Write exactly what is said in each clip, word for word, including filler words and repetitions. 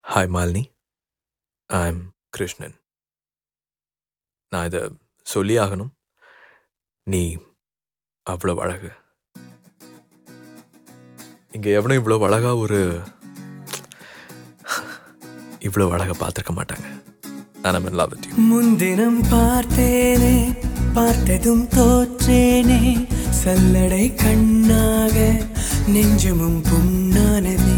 Hi Malini, I am Krishnan. நான் இதை சொல்லி ஆகணும். நீ அவ்வளோ அழகு. இங்கே எவனும் இவ்வளோ அழகா ஒரு இவ்வளோ அழகா பார்த்துருக்க மாட்டாங்க. நான் in love with you. முன்தினம் பார்த்தேனே, பார்த்ததும் தோற்றேனே, சல்லடை கண்ணாக நெஞ்சமும் புண்ணானதே.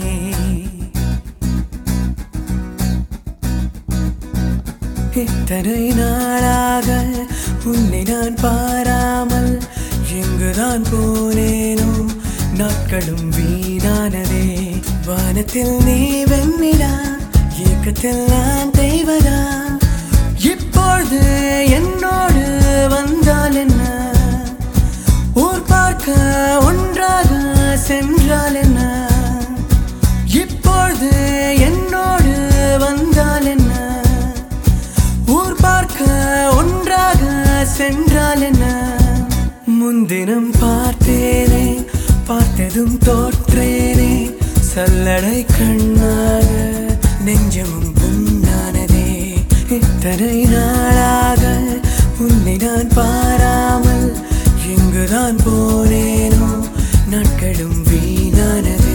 இத்தனை நாளாக உன்னை நான் பாராமல் எங்குதான் போனேனோ, நாட்களும் வீணானதே. வானத்தில் நீ வெண்ணிலா, ஏக்கத்தில் நான் தெய்வதா. இப்பொழுது என்னோடு வந்தால் என்ன, ஊர் பார்க்க ஒன்றாக சென்றால் என்ன. இப்பொழுது என்னோடு வந்தால் என்ன, ஊர் பார்க்க ஒன்றாக சென்றால் என்ன. முன்தினம் பார்த்தேனே, பார்த்ததும் தோற்றேனே, சல்லடை கண்ணாக நெஞ்சமும் புண்ணானதே. இத்தனை நாளாக உன்னை நான் பாராமல் எங்குதான் போனேனோ, நாட்களும் வீணானதே.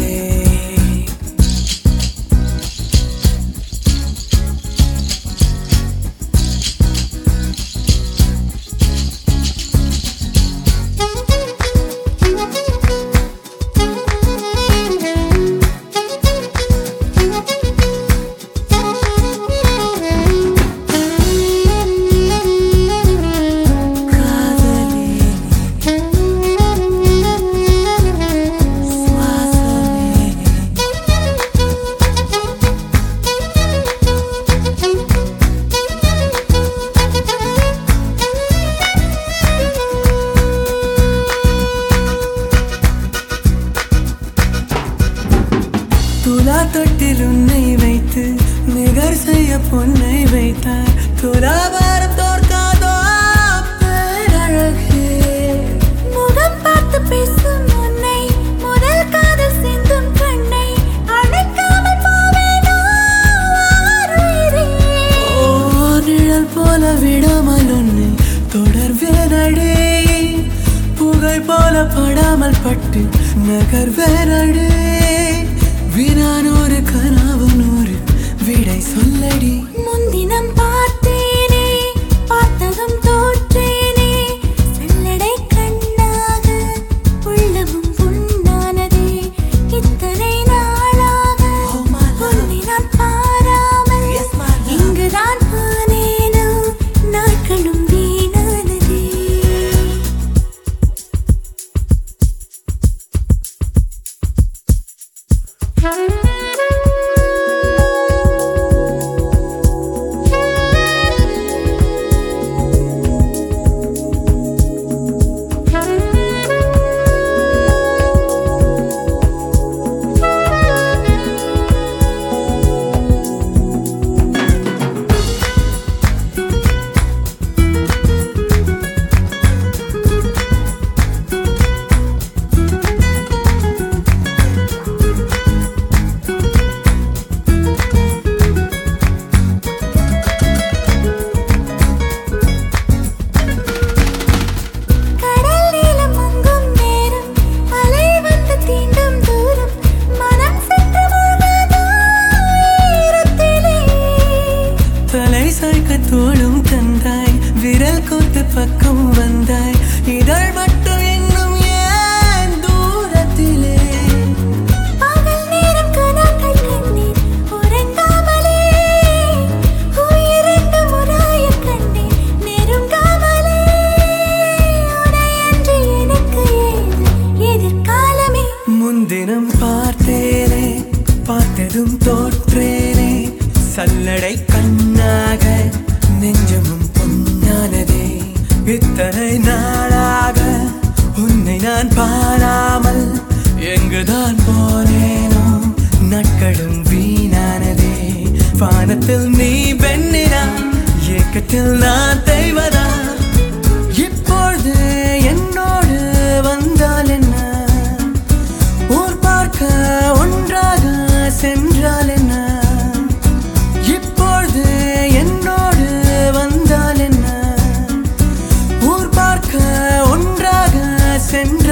துலா தொட்டில் உன்னை வைத்து நிகர் செய்ய பொன்னை வைத்தார். துலாபாரம் தோற்காதோ பேரழகே. முகம் பார்த்து பேசும் உன்னை, முதல் காதல் சிந்தும் கண்ணை அணைக்காமல் போவேனோ ஆருயிரே. ஓ நிழல் போல விடாமல் உன்னை தொடர்வேனடே, புகை போல படாமல் பட்டு நகர்வேனடே. வினானூறு கனவு நூறு விடை சொல்லடி. முன்தினம் பார்த்தேனே, பார்த்ததும் தோற்றேனே, சல்லடை கண்ணாக உள்ளமும் புண்ணானதே. இத்தனை நாளாக உன்னை நான் பாராமல் இங்குதான் போனேனோ, நாட்களும் வீணானதே. தோளும் தந்தாய், விரல் கோத்து பக்கம் வந்தாய், இதழ் மட்டும் இன்னும் ஏன் தூரத்திலே. பகல் நேரம் கனாக்கள் கண்ணீர் உறங்காமலே, உயிரெண்டு முறாய கண்ணீர் நெருங்காமலே. உனையன்று எனக்கு ஏது எதிர்காலமே. முன்தினம் பார்த்தேனே, பார்த்ததும் தோற்றேனே, சல்லடை கண்ணாக நெஞ்சமும் பொன்னானதே. இத்தனை நாளாக உன்னை நான் பாராமல் எங்குதான் போனேனோ, நாட்களும் வீணானதே. வானத்தில் நீ வெண்ணிலா, ஏக்கத்தில் நான் தெய்வதா. இப்பொழுது என்னோடு வந்தால் என்ன, ஊர் பார்க்க ஒன்றாக சென்றால் என்ன. சென்ற